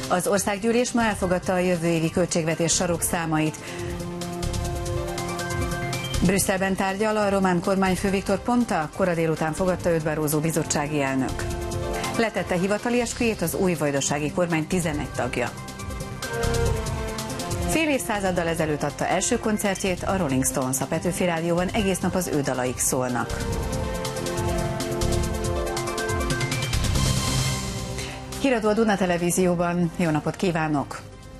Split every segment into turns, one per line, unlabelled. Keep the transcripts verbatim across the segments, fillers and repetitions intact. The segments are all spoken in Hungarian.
Az országgyűlés ma elfogadta a jövő évi költségvetés sarokszámait. Brüsszelben tárgyal a román kormányfő Victor Ponta, kora délután fogadta őt Barroso bizottsági elnök. Letette hivatali esküjét az új vajdasági kormány tizenegy tagja. Fél évszázaddal ezelőtt adta első koncertjét a Rolling Stones. A Petőfi Rádióban egész nap az ő dalaik szólnak. Híradó a Duna Televízióban. Jó napot kívánok!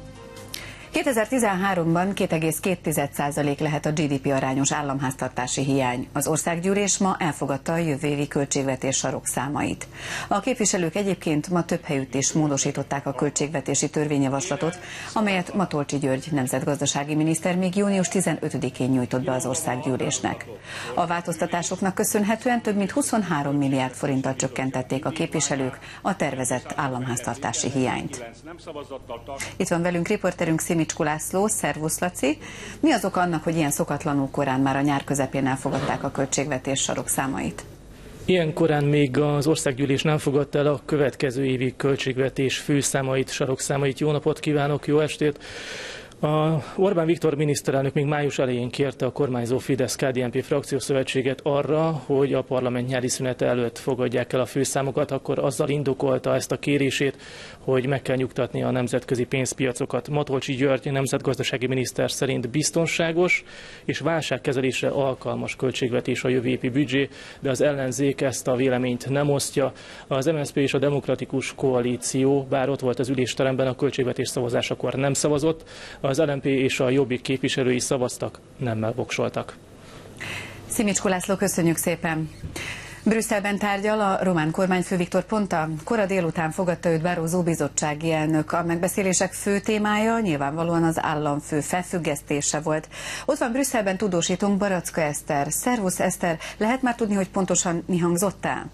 kétezer-tizenháromban két egész két százalék lehet a gé dé pé arányos államháztartási hiány. Az országgyűlés ma elfogadta a jövő évi költségvetés sarokszámait. A képviselők egyébként ma több helyütt is módosították a költségvetési törvényjavaslatot, amelyet Matolcsy György nemzetgazdasági miniszter még június tizenötödikén nyújtott be az országgyűlésnek. A változtatásoknak köszönhetően több mint huszonhárom milliárd forinttal csökkentették a képviselők a tervezett államháztartási hiányt. Itt van velünk riporterünk Szimics László. Szervusz, Laci! Mi az oka annak, hogy ilyen szokatlanul korán már a nyár közepén elfogadták a költségvetés sarokszámait?
Ilyen korán még az országgyűlés nem fogadta el a következő évi költségvetés főszámait, sarokszámait. Jó napot kívánok, jó estét! A Orbán Viktor miniszterelnök még május elején kérte a kormányzó Fidesz-ká dé en pé frakciószövetséget arra, hogy a parlament nyári szünete előtt fogadják el a főszámokat, akkor azzal indokolta ezt a kérését, hogy meg kell nyugtatni a nemzetközi pénzpiacokat. Matolcsy György nemzetgazdasági miniszter szerint biztonságos és válságkezelésre alkalmas költségvetés a jövő évi büdzsé, de az ellenzék ezt a véleményt nem osztja. Az em es zé pé és a Demokratikus Koalíció, bár ott volt az ülésteremben, a költségvetés szavazásakor nem szavazott, az el em pé és a Jobbik képviselői szavaztak, nemmel voksoltak.
Szimics László, köszönjük szépen! Brüsszelben tárgyal a román kormányfő Victor Ponta. Kora délután fogadta őt Barroso bizottsági elnök. A megbeszélések fő témája nyilvánvalóan az államfő felfüggesztése volt. Ott van Brüsszelben tudósítónk, Baracka Eszter. Szervusz, Eszter, lehet már tudni, hogy pontosan mi hangzott el?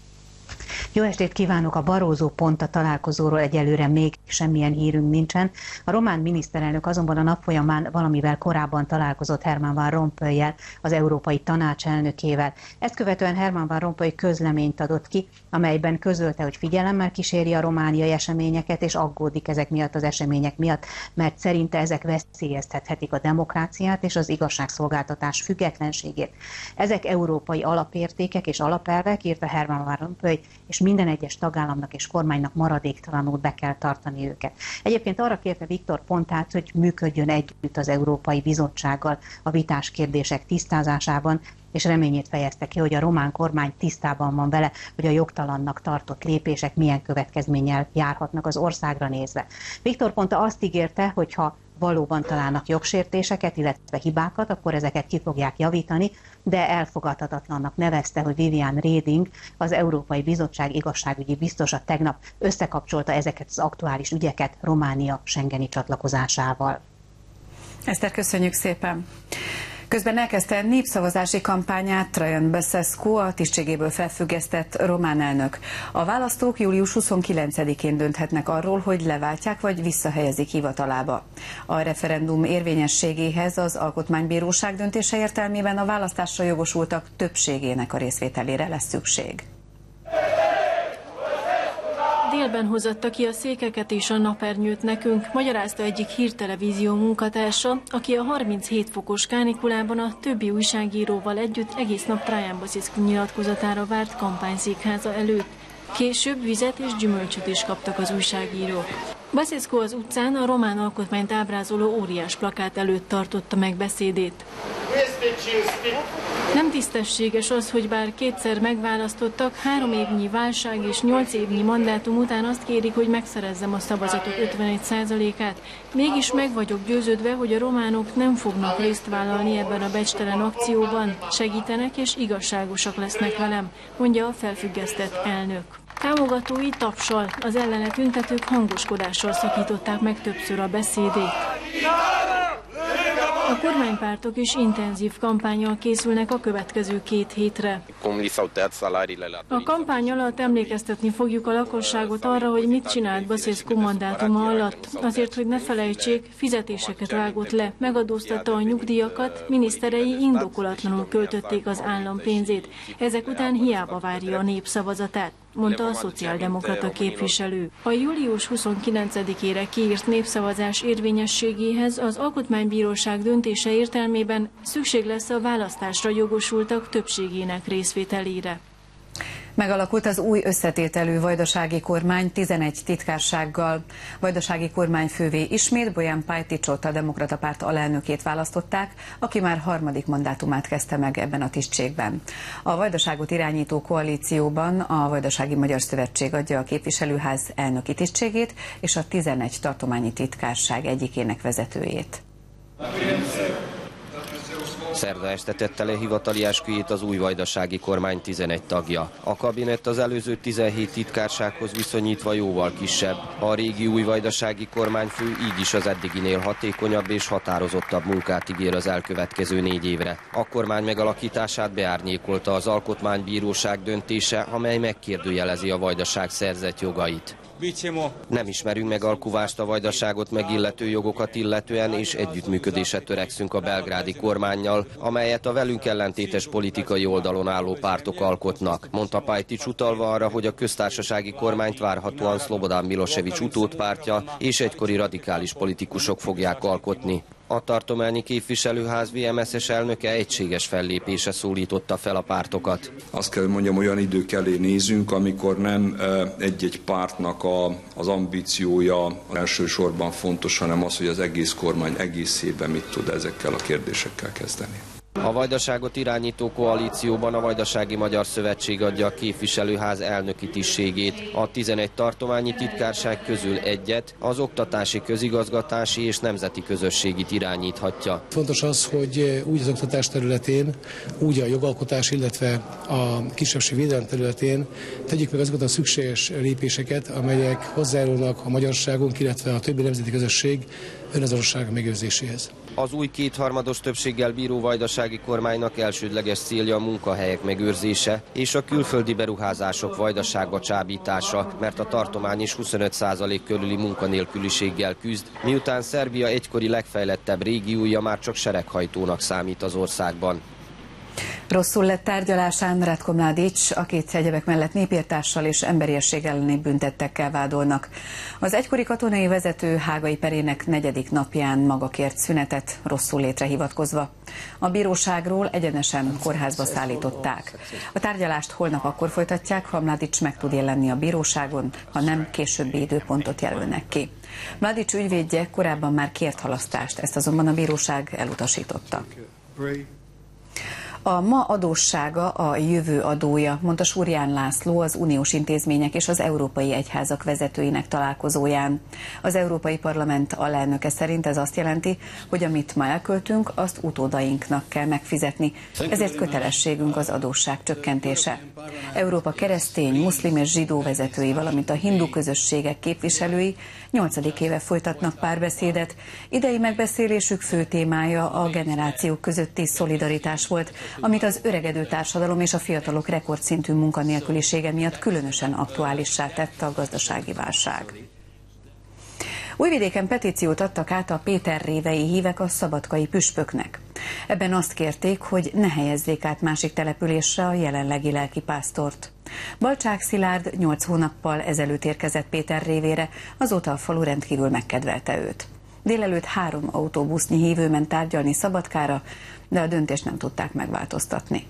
Jó estét kívánok! A Barroso Ponta találkozóról egyelőre még semmilyen hírünk nincsen. A román miniszterelnök azonban a nap folyamán valamivel korábban találkozott Herman Van Rompuy-jel, az Európai Tanács elnökével. Ezt követően Herman Van Rompuy közleményt adott ki, amelyben közölte, hogy figyelemmel kíséri a romániai eseményeket, és aggódik ezek miatt az események miatt, mert szerinte ezek veszélyeztethetik a demokráciát és az igazságszolgáltatás függetlenségét. Ezek európai alapértékek és alapelvek, írta Herman Van Rompuy, és minden egyes tagállamnak és kormánynak maradéktalanul be kell tartani őket. Egyébként arra kérte Victor Pontát, hogy működjön együtt az Európai Bizottsággal a vitás kérdések tisztázásában, és reményét fejezte ki, hogy a román kormány tisztában van vele, hogy a jogtalannak tartott lépések milyen következménnyel járhatnak az országra nézve. Victor Ponta azt ígérte, hogy ha valóban találnak jogsértéseket, illetve hibákat, akkor ezeket ki fogják javítani, de elfogadhatatlannak nevezte, hogy Viviane Reding, az Európai Bizottság igazságügyi biztosa tegnap összekapcsolta ezeket az aktuális ügyeket Románia schengeni csatlakozásával.
Eszter, köszönjük szépen! Közben elkezdte népszavazási kampányát Traian Băsescu, a tisztségéből felfüggesztett román elnök. A választók július huszonkilencedikén dönthetnek arról, hogy leváltják vagy visszahelyezik hivatalába. A referendum érvényességéhez az Alkotmánybíróság döntése értelmében a választásra jogosultak többségének a részvételére lesz szükség.
Délben hozatta ki a székeket és a napernyőt nekünk, magyarázta egyik hírtelevízió munkatársa, aki a harminchét fokos kánikulában a többi újságíróval együtt egész nap Traian Băsescu nyilatkozatára várt kampányszékháza előtt. Később vizet és gyümölcsöt is kaptak az újságírók. Băsescu az utcán a román alkotmányt ábrázoló óriás plakát előtt tartotta meg beszédét. Nem tisztességes az, hogy bár kétszer megválasztottak, három évnyi válság és nyolc évnyi mandátum után azt kérik, hogy megszerezzem a szavazatok ötvenegy százalékát. Mégis meg vagyok győződve, hogy a románok nem fognak részt vállalni ebben a becstelen akcióban, segítenek és igazságosak lesznek velem, mondja a felfüggesztett elnök. Támogatói tapssal, az ellene tüntetők hangoskodással szakították meg többször a beszédét. A kormánypártok is intenzív kampánnyal készülnek a következő két hétre. A kampány alatt emlékeztetni fogjuk a lakosságot arra, hogy mit csinált Băsescu mandátuma alatt. Azért, hogy ne felejtsék, fizetéseket vágott le, megadóztatta a nyugdíjakat, miniszterei indokolatlanul költötték az állam pénzét. Ezek után hiába várja a nép szavazatát. mondta a szociáldemokrata képviselő. A július huszonkilencedikére kiírt népszavazás érvényességéhez az Alkotmánybíróság döntése értelmében szükség lesz a választásra jogosultak többségének részvételére.
Megalakult az új összetételű vajdasági kormány tizenegy titkársággal. Vajdasági kormányfővé ismét Bojan Pajticsot, a Demokrata Párt alelnökét választották, aki már harmadik mandátumát kezdte meg ebben a tisztségben. A vajdaságot irányító koalícióban a Vajdasági Magyar Szövetség adja a képviselőház elnöki tisztségét és a tizenegy tartományi titkárság egyikének vezetőjét.
Szerda este tette le hivatali esküjét az új vajdasági kormány tizenegy tagja. A kabinett az előző tizenhét titkársághoz viszonyítva jóval kisebb. A régi új vajdasági kormányfő így is az eddiginél hatékonyabb és határozottabb munkát ígér az elkövetkező négy évre. A kormány megalakítását beárnyékolta az Alkotmánybíróság döntése, amely megkérdőjelezi a vajdaság szerzett jogait. Nem ismerünk megalkuvást a vajdaságot megillető jogokat illetően, és együttműködésre törekszünk a belgrádi kormánnyal, amelyet a velünk ellentétes politikai oldalon álló pártok alkotnak, mondta Pajtics utalva arra, hogy a köztársasági kormányt várhatóan Szlobodan Milosevic utódpártja és egykori radikális politikusok fogják alkotni. A tartományi képviselőház vé em es es elnöke egységes fellépése szólította fel a pártokat.
Azt kell mondjam, olyan idők elé nézünk, amikor nem egy-egy pártnak a, az ambíciója elsősorban fontos, hanem az, hogy az egész kormány egészében mit tud ezekkel a kérdésekkel kezdeni.
A vajdaságot irányító koalícióban a Vajdasági Magyar Szövetség adja a képviselőház elnöki tisztségét. A tizenegy tartományi titkárság közül egyet, az oktatási, közigazgatási és nemzeti közösségit irányíthatja.
Fontos az, hogy úgy az oktatás területén, úgy a jogalkotás, illetve a kisebbségvédelem területén tegyük meg azokat a szükséges lépéseket, amelyek hozzájárulnak a magyarságunk, illetve a többi nemzeti közösség önazonossága megőrzéséhez.
Az új kétharmados többséggel bíró vajdasági kormánynak elsődleges célja a munkahelyek megőrzése és a külföldi beruházások Vajdaságba csábítása, mert a tartomány is huszonöt százalék körüli munkanélküliséggel küzd, miután Szerbia egykori legfejlettebb régiója már csak sereghajtónak számít az országban.
Rosszul lett tárgyalásán Ratko Mladic, akit egyebek mellett népirtással és emberiesség elleni büntettekkel vádolnak. Az egykori katonai vezető hágai perének negyedik napján maga kért szünetet, rosszul létre hivatkozva. A bíróságról egyenesen kórházba szállították. A tárgyalást holnap akkor folytatják, ha Mladic meg tud jelenni a bíróságon, ha nem, későbbi időpontot jelölnek ki. Mladic ügyvédje korábban már kért halasztást, ezt azonban a bíróság elutasította. A ma adóssága a jövő adója, mondta Surján László az uniós intézmények és az európai egyházak vezetőinek találkozóján. Az Európai Parlament alelnöke szerint ez azt jelenti, hogy amit ma elköltünk, azt utódainknak kell megfizetni, ezért kötelességünk az adósság csökkentése. Európa keresztény, muszlim és zsidó vezetői, valamint a hindu közösségek képviselői nyolcadik éve folytatnak párbeszédet. Idei megbeszélésük fő témája a generációk közötti szolidaritás volt, amit az öregedő társadalom és a fiatalok rekordszintű munkanélkülisége miatt különösen aktuálissá tett a gazdasági válság. Újvidéken petíciót adtak át a péterrévei hívek a szabadkai püspöknek. Ebben azt kérték, hogy ne helyezzék át másik településre a jelenlegi lelkipásztort. Balcsák Szilárd nyolc hónappal ezelőtt érkezett Péterrévére, azóta a falu rendkívül megkedvelte őt. Délelőtt három autóbusznyi hívő ment tárgyalni Szabadkára, de a döntést nem tudták megváltoztatni.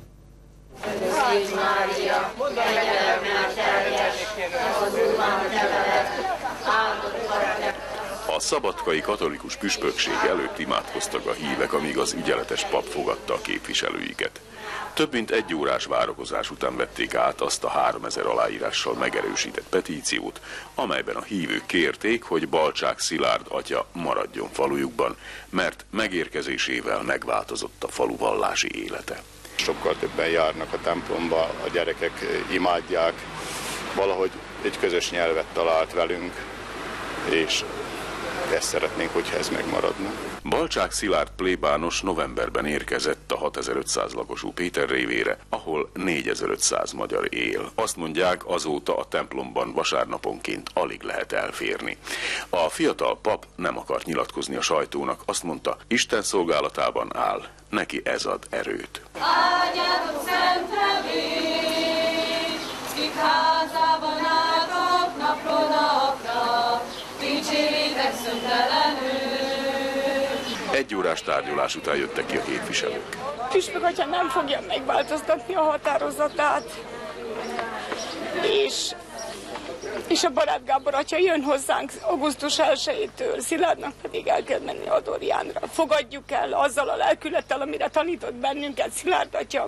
A szabadkai katolikus püspökség előtt imádkoztak a hívek, amíg az ügyeletes pap fogadta a képviselőiket. Több mint egy órás várakozás után vették át azt a háromezer aláírással megerősített petíciót, amelyben a hívők kérték, hogy Balcsák Szilárd atya maradjon falujukban, mert megérkezésével megváltozott a falu vallási élete.
Sokkal többen járnak a templomba, a gyerekek imádják, valahogy egy közös nyelvet talált velünk, és ezt szeretnénk, hogyha ez megmaradna.
Balcsák Szilárd plébános novemberben érkezett a hatezer-ötszáz lakosú Péterrévére, ahol négyezer-ötszáz magyar él. Azt mondják, azóta a templomban vasárnaponként alig lehet elférni. A fiatal pap nem akart nyilatkozni a sajtónak, azt mondta, Isten szolgálatában áll, neki ez ad erőt. Áldjátok szent nevét, Egy órás tárgyalás után jöttek ki a képviselők.
Püspök atya nem fogja megváltoztatni a határozatát, és, és a Barát Gábor atya jön hozzánk augusztus elsejétől, Szilárdnak pedig el kell menni Adorjánra. Fogadjuk el azzal a lelkülettel, amire tanított bennünket Szilárd atya.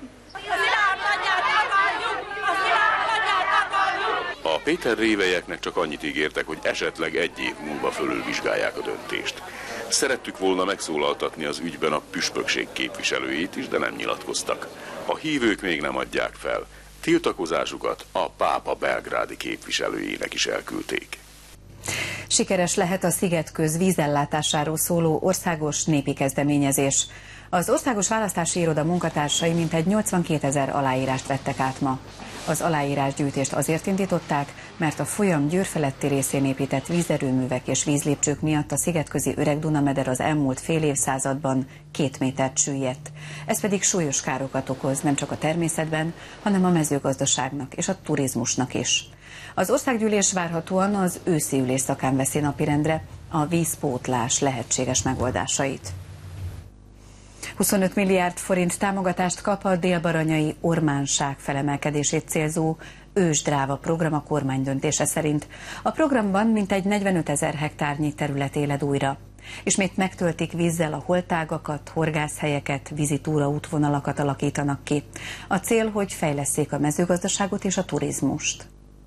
A Péter révelyeknek csak annyit ígértek, hogy esetleg egy év múlva fölülvizsgálják a döntést. Szerettük volna megszólaltatni az ügyben a püspökség képviselőit is, de nem nyilatkoztak. A hívők még nem adják fel. Tiltakozásukat a pápa belgrádi képviselőjének is elküldték.
Sikeres lehet a Szigetköz vízellátásáról szóló országos népi kezdeményezés. Az Országos Választási Iroda munkatársai mintegy nyolcvankétezer aláírást vettek át ma. Az aláírásgyűjtést azért indították, mert a folyam Győr feletti részén épített vízerőművek és vízlépcsők miatt a szigetközi Öreg-Duna-meder az elmúlt fél évszázadban két métert süllyedt. Ez pedig súlyos károkat okoz nem csak a természetben, hanem a mezőgazdaságnak és a turizmusnak is. Az országgyűlés várhatóan az őszi ülésszakán veszi napirendre a vízpótlás lehetséges megoldásait. huszonöt milliárd forint támogatást kap a délbaranyai ormánság felemelkedését célzó ősdráva program a kormány döntése szerint. A programban mintegy negyvenötezer hektárnyi terület éled újra. Ismét megtöltik vízzel a holtágakat, horgászhelyeket, vízi túraútvonalakat alakítanak ki. A cél, hogy fejlesszék a mezőgazdaságot és a turizmust.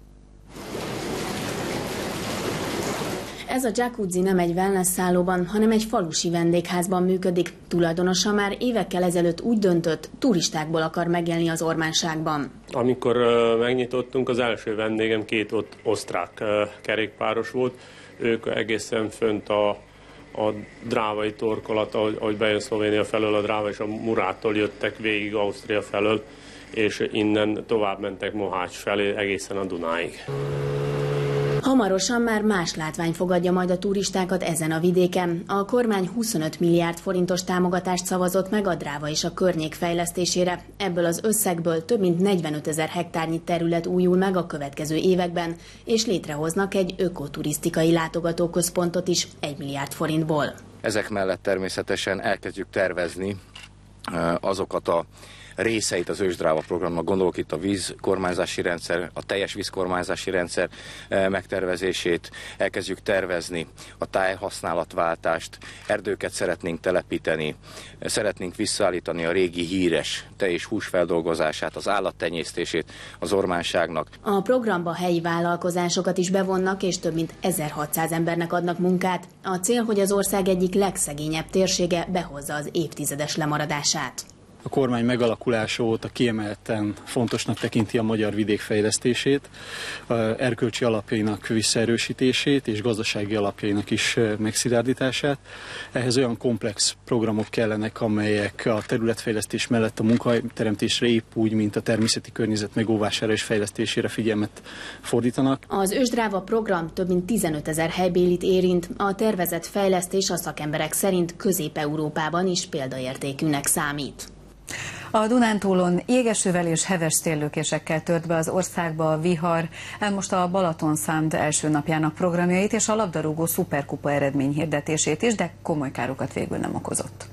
Ez a jacuzzi nem egy wellness szállóban, hanem egy falusi vendégházban működik. Tulajdonosa már évekkel ezelőtt úgy döntött, turistákból akar megélni az ormánságban.
Amikor uh, megnyitottunk, az első vendégem két ott osztrák uh, kerékpáros volt. Ők egészen fönt a, a drávai torkolat, ahogy, ahogy bejön Szlovénia felől, a Dráva és a Murától jöttek végig Ausztria felől, és innen tovább mentek Mohács felé egészen a Dunáig.
Hamarosan már más látvány fogadja majd a turistákat ezen a vidéken. A kormány huszonöt milliárd forintos támogatást szavazott meg a Dráva és a környék fejlesztésére. Ebből az összegből több mint negyvenötezer hektárnyi terület újul meg a következő években, és létrehoznak egy ökoturisztikai látogatóközpontot is egy milliárd forintból.
Ezek mellett természetesen elkezdjük tervezni azokat a részeit az ősdráva programnak, gondolok itt a vízkormányzási rendszer, a teljes vízkormányzási rendszer megtervezését, elkezdjük tervezni a tájhasználatváltást, erdőket szeretnénk telepíteni, szeretnénk visszaállítani a régi híres tej- és húsfeldolgozását, az állattenyésztését az ormánságnak.
A programba helyi vállalkozásokat is bevonnak, és több mint ezerhatszáz embernek adnak munkát. A cél, hogy az ország egyik legszegényebb térsége behozza az évtizedes lemaradását.
A kormány megalakulása óta kiemelten fontosnak tekinti a magyar vidék fejlesztését, erkölcsi alapjainak visszaerősítését és gazdasági alapjainak is megszilárdítását. Ehhez olyan komplex programok kellenek, amelyek a területfejlesztés mellett a munkahelyteremtésre épp úgy, mint a természeti környezet megóvására és fejlesztésére figyelmet fordítanak.
Az ősdráva program több mint tizenötezer helybélit érint. A tervezett fejlesztés a szakemberek szerint Közép-Európában is példaértékűnek számít.
A Dunántúlon jégesővel és heves széllökésekkel tört be az országba a vihar, el most a Balatonszand első napjának programjait és a labdarúgó szuperkupa eredményhirdetését is, de komoly károkat végül nem okozott.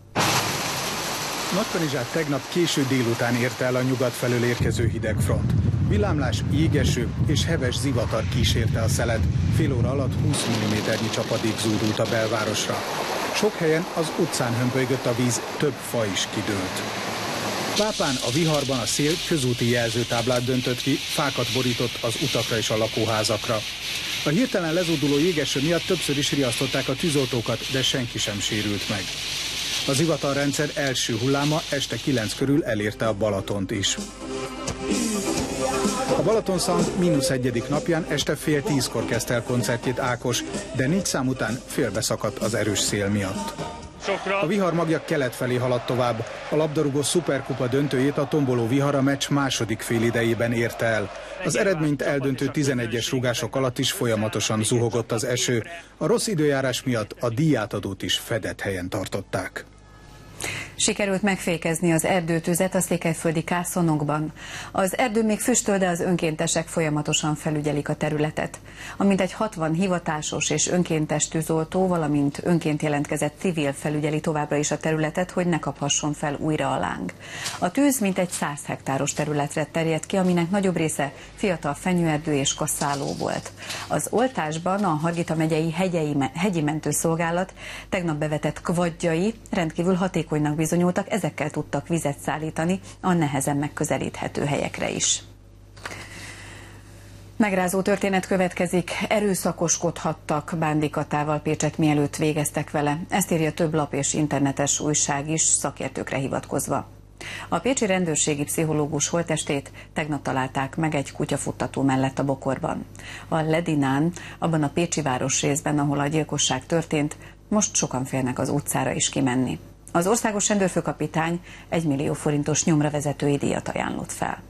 Nagykanizsát tegnap késő délután érte el a nyugat felől érkező hidegfront. Villámlás, jégeső és heves zivatar kísérte a szelet. Fél óra alatt húsz milliméternyi csapadék zúdult a belvárosra. Sok helyen az utcán hömpölygött a víz, több fa is kidőlt. Pápán a viharban a szél közúti jelzőtáblát döntött ki, fákat borított az utakra és a lakóházakra. A hirtelen lezúduló jégeső miatt többször is riasztották a tűzoltókat, de senki sem sérült meg. A zivatarrendszer első hulláma este kilenc körül elérte a Balatont is. A Balatonszand mínusz egyedik napján este fél tízkor kezdte el koncertjét Ákos, de négy szám után félbeszakadt az erős szél miatt. A vihar magja kelet felé haladt tovább. A labdarúgó szuperkupa döntőjét a tomboló vihar a meccs második félidejében érte el. Az eredményt eldöntő tizenegyes rúgások alatt is folyamatosan zuhogott az eső. A rossz időjárás miatt a díjátadót is fedett helyen tartották.
Sikerült megfékezni az erdőtüzet a székelyföldi Kászonokban. Az erdő még füstöl, de az önkéntesek folyamatosan felügyelik a területet. A mintegy hatvan hivatásos és önkéntes tűzoltó, valamint önként jelentkezett civil felügyeli továbbra is a területet, hogy ne kaphasson fel újra a láng. A tűz mintegy száz hektáros területre terjedt ki, aminek nagyobb része fiatal fenyőerdő és kaszáló volt. Az oltásban a Hargita megyei hegyei, hegyi mentőszolgálat tegnap bevetett kvadjai rendkívül hatékonynak bizonyultak, ezekkel tudtak vizet szállítani a nehezen megközelíthető helyekre is. Megrázó történet következik, erőszakoskodhattak Bándy Katával Pécset, mielőtt végeztek vele. Ezt írja több lap és internetes újság is, szakértőkre hivatkozva. A pécsi rendőrségi pszichológus holttestét tegnap találták meg egy kutyafuttató mellett a Bokorban. A Ledinán, abban a pécsi városrészben, ahol a gyilkosság történt, most sokan félnek az utcára is kimenni. Az országos rendőrfőkapitány egy millió forintos nyomra vezetői díjat ajánlott fel.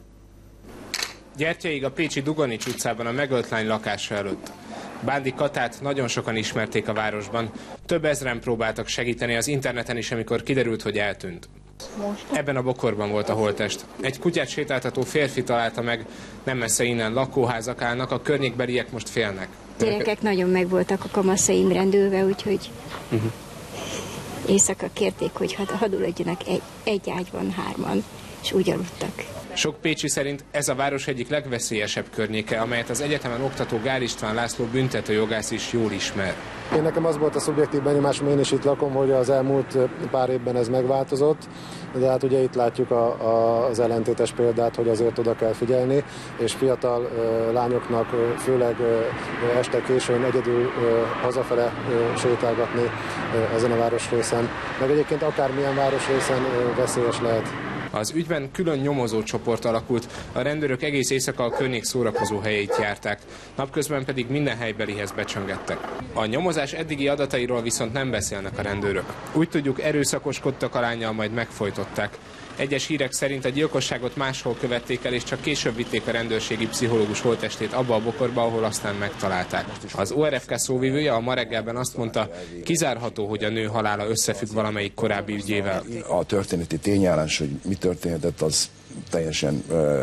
Gyertyaig a pécsi Duganics utcában a megölt lány lakása előtt. Bándy Katát nagyon sokan ismerték a városban, több ezren próbáltak segíteni az interneten is, amikor kiderült, hogy eltűnt. Ebben a Bokorban volt a holttest. Egy kutyát sétáltató férfi találta meg, nem messze innen lakóházak állnak, a környékbeliek most félnek.
A gyerekek nagyon meg voltak a kamaszaim rendőrve, úgyhogy uh-huh. éjszaka kérték, hogy hadul legyenek egy, egy ágyban hárman, és úgy aludtak.
Sok pécsi szerint ez a város egyik legveszélyesebb környéke, amelyet az egyetemen oktató Gál István László büntetőjogász is jól ismer.
Én nekem az volt a szubjektív benyomásom, én is itt lakom, hogy az elmúlt pár évben ez megváltozott, de hát ugye itt látjuk a, a, az ellentétes példát, hogy azért oda kell figyelni, és fiatal uh, lányoknak uh, főleg uh, este későn egyedül uh, hazafele uh, sétálgatni uh, ezen a városrészen, meg egyébként akármilyen városrészen uh, veszélyes lehet.
Az ügyben külön nyomozó csoport alakult, a rendőrök egész éjszaka a környék szórakozó helyét járták, napközben pedig minden helybelihez becsöngettek. A nyomozás eddigi adatairól viszont nem beszélnek a rendőrök. Úgy tudjuk, erőszakoskodtak a lánnyal, majd megfojtották. Egyes hírek szerint a gyilkosságot máshol követték el, és csak később vitték a rendőrségi pszichológus holttestét abba a Bokorba, ahol aztán megtalálták. Az o er ef ká szóvivője a Ma reggelben azt mondta, kizárható, hogy a nő halála összefügg valamelyik korábbi ügyével.
A történeti tényállás, hogy mi történhetett, az teljesen uh,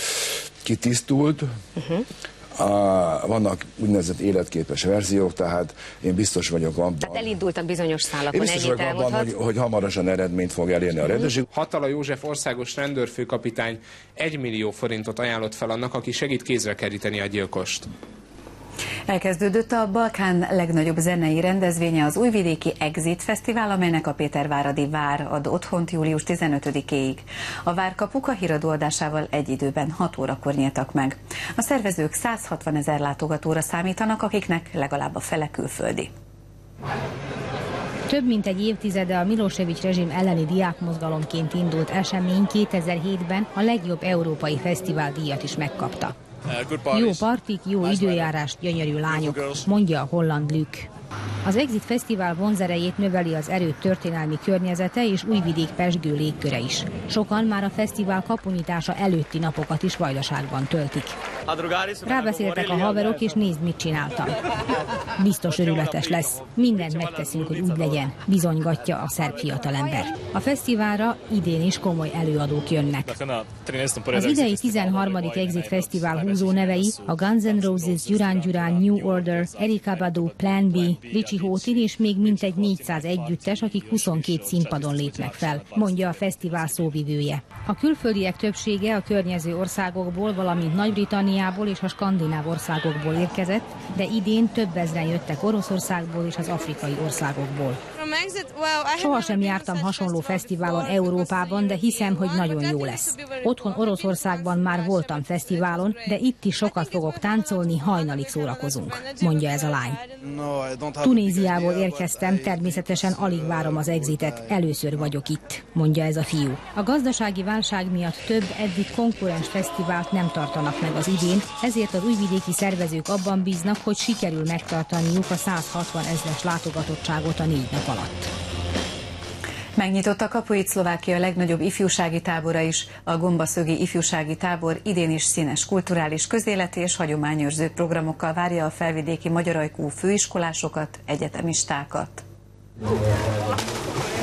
kitisztult. Uh-huh. Uh, vannak úgynevezett életképes verziók, tehát én biztos vagyok abban.
Tehát elindultak bizonyos szálakon.
Én biztos vagyok abban, hogy, hogy hamarosan eredményt fog elérni a rendőrség.
Hatala József országos rendőrfőkapitány egy millió forintot ajánlott fel annak, aki segít kézre keríteni a gyilkost.
Elkezdődött a Balkán legnagyobb zenei rendezvénye, az újvidéki Exit Fesztivál, amelynek a Péterváradi Vár ad otthont július tizenötödikéig. A várkapuk a híradó adásával egy időben hat órakor nyíltak meg. A szervezők száz hatvan ezer látogatóra számítanak, akiknek legalább a fele külföldi.
Több mint egy évtizede a Milosevic rezsim elleni diákmozgalomként indult esemény kétezer-hétben a legjobb európai fesztivál díjat is megkapta. Jó partik, jó időjárás, gyönyörű lányok, mondja a holland Lük. Az Exit Fesztivál vonzerejét növeli az erőd történelmi környezete és Újvidék pezsgő légköre is. Sokan már a fesztivál kapunyitása előtti napokat is Vajdaságban töltik. Rábeszéltek a haverok, és nézd, mit csináltam. Biztos örületes lesz. Mindent megteszünk, hogy úgy legyen, bizonygatja a szerb fiatalember. A fesztiválra idén is komoly előadók jönnek. Az idei tizenharmadik Exit Fesztivál húzó nevei a Guns N' Roses, Duran Duran, New Order, Erykah Badu, Plan B, Richie Hawtin és még mintegy négyszáz együttes, akik huszonkét színpadon lépnek fel, mondja a fesztivál szóvivője. A külföldiek többsége a környező országokból, valamint Nagy-Britanniából és a skandináv országokból érkezett, de idén több ezren jöttek Oroszországból és az afrikai országokból. Soha sem jártam hasonló fesztiválon Európában, de hiszem, hogy nagyon jó lesz. Otthon Oroszországban már voltam fesztiválon, de itt is sokat fogok táncolni, hajnalig szórakozunk, mondja ez a lány. Tunéziából érkeztem, természetesen alig várom az Exitet, először vagyok itt, mondja ez a fiú. A gazdasági válság miatt több eddig konkurens fesztivált nem tartanak meg az idén, ezért az újvidéki szervezők abban bíznak, hogy sikerül megtartaniuk a száz hatvan ezres látogatottságot a négy nap alatt.
Megnyitotta kapuit Szlovákia legnagyobb ifjúsági tábora is. A Gombaszögi ifjúsági tábor idén is színes kulturális, közéleti és hagyományőrző programokkal várja a felvidéki magyarajkú főiskolásokat, egyetemistákat.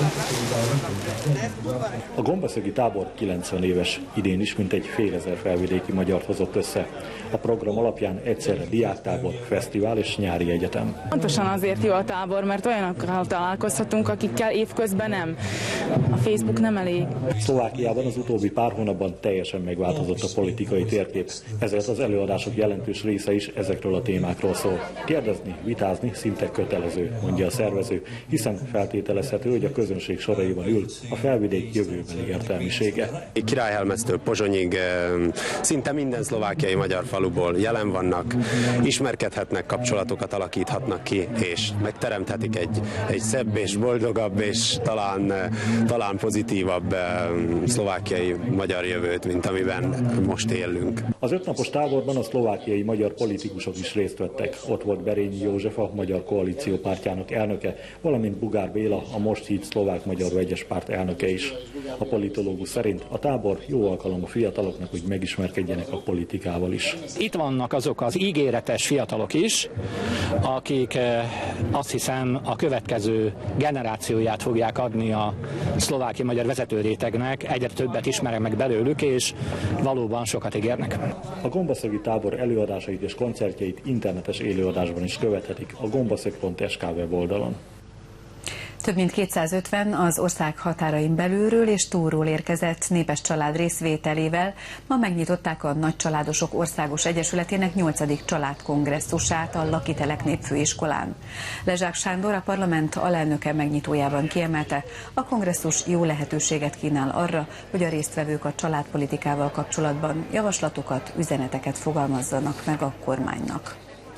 A gombaszögi tábor kilencven éves, idén is mintegy fél ezer felvidéki magyart hozott össze. A program alapján egyszerre diáktábor, fesztivál és nyári egyetem.
Pontosan azért jó a tábor, mert olyanokkal találkozhatunk, akikkel évközben nem. A Facebook nem elég.
Szlovákiában az utóbbi pár hónapban teljesen megváltozott a politikai térkép, ezért az előadások jelentős része is ezekről a témákról szól. Kérdezni, vitázni szinte kötelező, mondja a szervező, hiszen feltételezhető, hogy a közönség soraiban ül a felvidék jövőbeli értelmisége.
Királyhelmeztől Pozsonyig szinte minden szlovákiai magyar faluból jelen vannak, ismerkedhetnek, kapcsolatokat alakíthatnak ki, és megteremthetik egy, egy szebb és boldogabb és talán, talán pozitívabb szlovákiai magyar jövőt, mint amiben most élünk.
Az ötnapos táborban a szlovákiai magyar politikusok is részt vettek. Ott volt Berényi József, a Magyar Koalíció pártjának elnöke, valamint Bugár Béla, a most híd szlovák-magyar vegyes párt elnöke is. A politológus szerint a tábor jó alkalom a fiataloknak, hogy megismerkedjenek a politikával is.
Itt vannak azok az ígéretes fiatalok is, akik azt hiszem a következő generációját fogják adni a szlováki magyar vezető rétegnek, egyre többet ismerek meg belőlük, és valóban sokat ígérnek.
A gombaszögi tábor előadásait és koncertjeit internetes élőadásban is követhetik a gombaszög pont s k weboldalon.
Több mint kétszázötven az ország határain belülről és túlról érkezett népes család részvételével ma megnyitották a Nagycsaládosok Országos Egyesületének nyolcadik családkongresszusát a Lakitelek Népfőiskolán. Lezsák Sándor, a parlament alelnöke megnyitójában kiemelte, a kongresszus jó lehetőséget kínál arra, hogy a résztvevők a családpolitikával kapcsolatban javaslatokat, üzeneteket fogalmazzanak meg a kormánynak.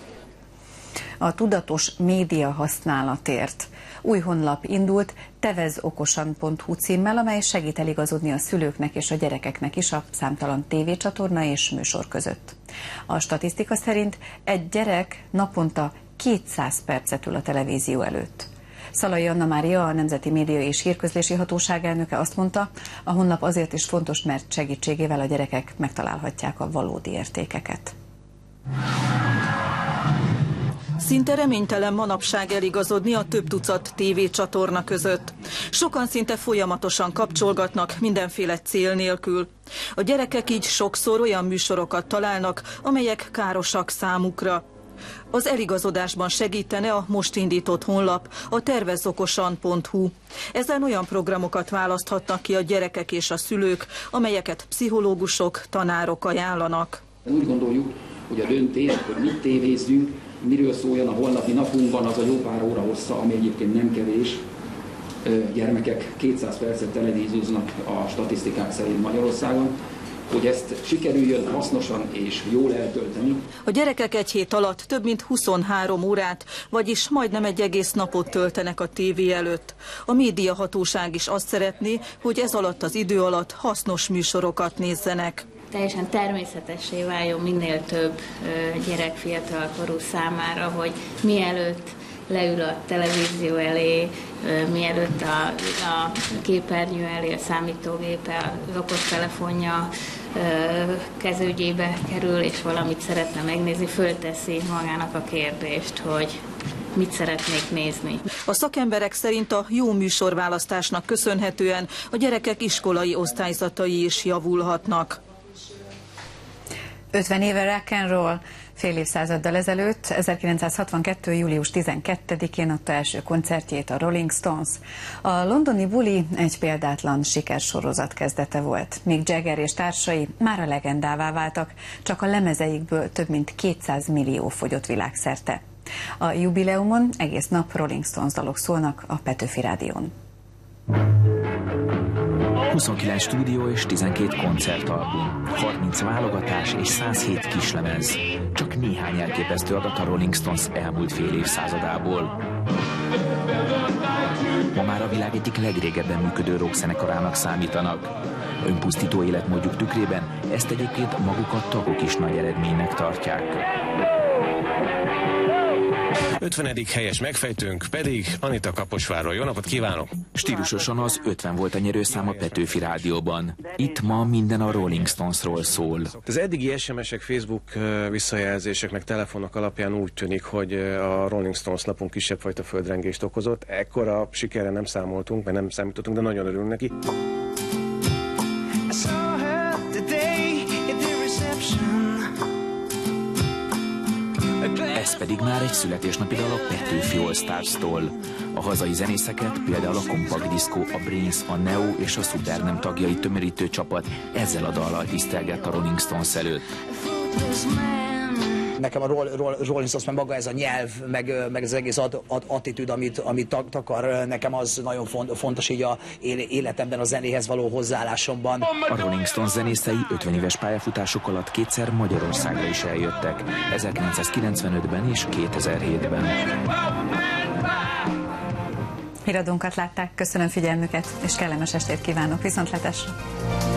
A tudatos média használatért új honlap indult, tevezokosan pont hu címmel, amely segít eligazodni a szülőknek és a gyerekeknek is a számtalan tévécsatorna és műsor között. A statisztika szerint egy gyerek naponta kétszáz percet ül a televízió előtt. Szalai Anna Mária, a Nemzeti Média és Hírközlési Hatóság elnöke azt mondta, a honlap azért is fontos, mert segítségével a gyerekek megtalálhatják a valódi értékeket.
Szinte reménytelen manapság eligazodni a több tucat tévécsatorna között. Sokan szinte folyamatosan kapcsolgatnak mindenféle cél nélkül. A gyerekek így sokszor olyan műsorokat találnak, amelyek károsak számukra. Az eligazodásban segítene a most indított honlap, a tervezokosan pont hu. Ezen olyan programokat választhatnak ki a gyerekek és a szülők, amelyeket pszichológusok, tanárok ajánlanak.
Úgy gondoljuk, hogy a döntés, hogy mit tévézzünk, miről szóljon a holnapi napunkban, az a jó pár óra hossza, ami egyébként nem kevés. Gyermekek kétszáz percet televízióznak a statisztikák szerint Magyarországon, hogy ezt sikerüljön hasznosan és jól eltölteni.
A gyerekek egy hét alatt több mint huszonhárom órát, vagyis majdnem egy egész napot töltenek a tévé előtt. A médiahatóság is azt szeretné, hogy ez alatt az idő alatt hasznos műsorokat nézzenek.
Teljesen természetessé váljon minél több gyerek fiatalkorú számára, hogy mielőtt leül a televízió elé, mielőtt a, a képernyő elé, a számítógépe, az okostelefonja kezügyébe kerül, és valamit szeretne megnézni, fölteszi magának a kérdést, hogy mit szeretnék nézni.
A szakemberek szerint a jó műsorválasztásnak köszönhetően a gyerekek iskolai osztályzatai is javulhatnak.
ötven éve rock and roll. Fél évszázaddal ezelőtt, ezerkilencszázhatvankettő. július tizenkettedikén adta első koncertjét a Rolling Stones. A londoni buli egy példátlan sikersorozat kezdete volt. Mick Jagger és társai már a legendává váltak, csak a lemezeikből több mint kétszáz millió fogyott világszerte. A jubileumon egész nap Rolling Stones dalok szólnak a Petőfi Rádión.
huszonkilenc stúdió és tizenkét koncertalbum, harminc válogatás és száz hét kislemez. Csak néhány elképesztő adat a Rolling Stones elmúlt fél évszázadából. Ma már a világ egyik legrégebben működő rockzenekarának számítanak. Önpusztító életmódjuk tükrében ezt egyébként maguk a tagok is nagy eredménynek tartják.
ötvenedik helyes megfejtőnk pedig Anita Kaposvárról. Jó napot kívánok!
Stílusosan az ötven volt a nyerőszám a Petőfi Rádióban. Itt ma minden a Rolling Stonesról szól.
Az eddigi es em esek, Facebook visszajelzések, meg telefonok alapján úgy tűnik, hogy a Rolling Stones napon kisebb fajta földrengést okozott. Ekkora sikerre nem számoltunk, mert nem számítottunk, de nagyon örülünk neki.
Ez pedig már egy születésnapi dal a Petőfi All Stars-tól. A hazai zenészeket, például a Compact Disco, a Brains, a Neo és a Supernem tagjai tömörítő csapat ezzel a dallal tisztelgett a Rolling Stones előtt.
Nekem a Rolling Stones, meg maga ez a nyelv, meg, meg ez az egész at, at, attitűd, amit, amit takar, nekem az nagyon fontos így a életemben, a zenéhez való hozzáállásomban.
A Rolling Stones zenészei ötven éves pályafutások alatt kétszer Magyarországra is eljöttek, ezerkilencszázkilencvenötben és kétezer-hétben.
Híradónkat látták, köszönöm figyelmüket, és kellemes estét kívánok, viszontlátásra!